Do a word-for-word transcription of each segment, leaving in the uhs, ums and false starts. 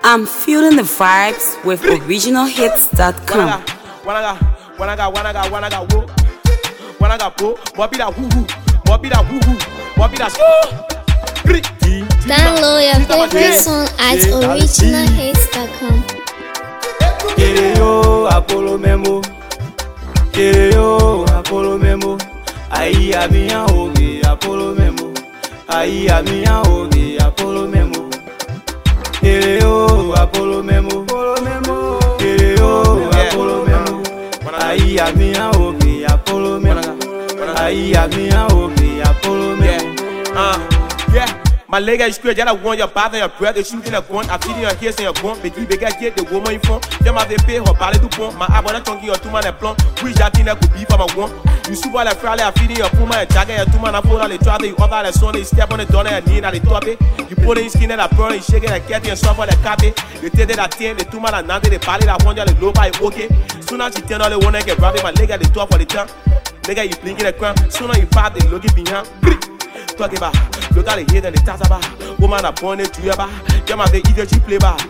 I'm feeling the vibes with original hits dot com. Wanaga, wanaga, wanaga, wanaga, whoa. Wanaga, whoa. What be that woo woo? What be that woo woo? What be that woo? Download your favorite song at original hits dot com. Yo, Apollo Memo. Yo, Apollo Memo. Aïe, a bien oge, Apollo Memo. Aïe, a bien oge, Apollo Memo. Yo, Apollo Memo. Yo, Apollo Memo. Aïe, a bien oge, Apollo Memo. Aïe, a bien oge, Apollo Memo. Uh, yeah. My leg is square, I want your father, your brother, shooting a gun, I'm feeding your ears and your gun, but you better get the woman in front. Them have they pay her ballet to pump, my abona tongue your two man a plump, which that thing that could be for my one. You super like Friday, I'm feeding your puma, a jagger, your two man a phone, and they try to over the sun, they step on the door and knee and they top it. You put in skin and a burn, you shake it, and cat and soft for the cabin. They take it at ten, the two man and now they ballet that one, the low by okay. Soon as you turn all the one and get grabbing my leg at the top for the tongue. Nigga, you blinking the crown, soon as you pop, they look it behind. Talk about, look at the head and the task about. Woman are born to you about. Them have the idiot you play about.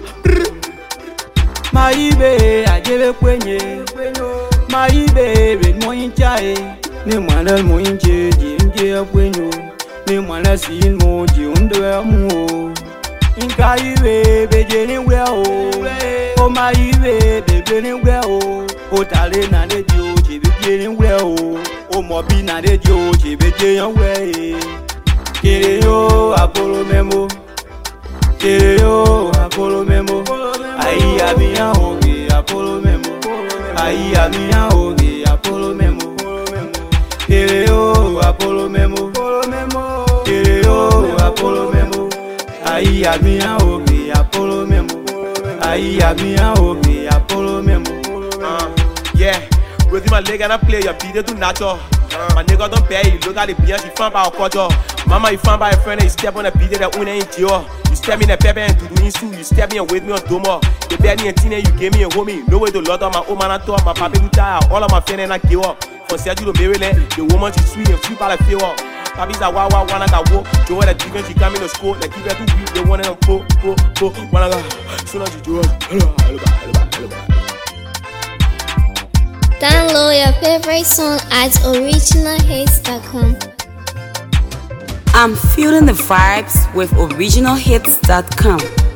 My baby, I give it when you. My baby, no in chai. No one else, no in chai, Jim when you. No one else in more, Jim the more. In Kai baby, Jenny well. Oh, my baby, Jenny well. Oh, Talina, the Joji, beginning well. Oh, Mobina, the Joji, beginning well. Yo, Apollo Memo. Yo, Apollo Memo. Aïe, a bien oge, Apollo Memo. Aïe, a bien oge, Apollo Memo. Yo, Apollo Memo. Yo, Apollo Memo. Aïe, a bien oge, Apollo Memo. Aïe, a bien oge, Apollo Memo. Yeah, with my leg and I play your beat to natural. My nigga don't pay, look at the beer, she found by a quarter. Mama, you found by a friend, you step on a beat that one ain't you. You step me in a pepper and to do insu, you step me and wait me on Domo. You bear me a teen and you gave me a homie. No way to lot on my own man, I thought my papi retire. All of my friends and I give up. For Sergio to Maryland, the woman she's sweet and free by the feel up. Papi's a wow wow, wanna go walk. Joe had a chicken, she come in the school, like keep her too weak, they want them po, po, po, wanna go. Soon as you do it, hello, hello, hello, hello. Download your favorite song at original hits dot com. I'm feeling the vibes with original hits dot com.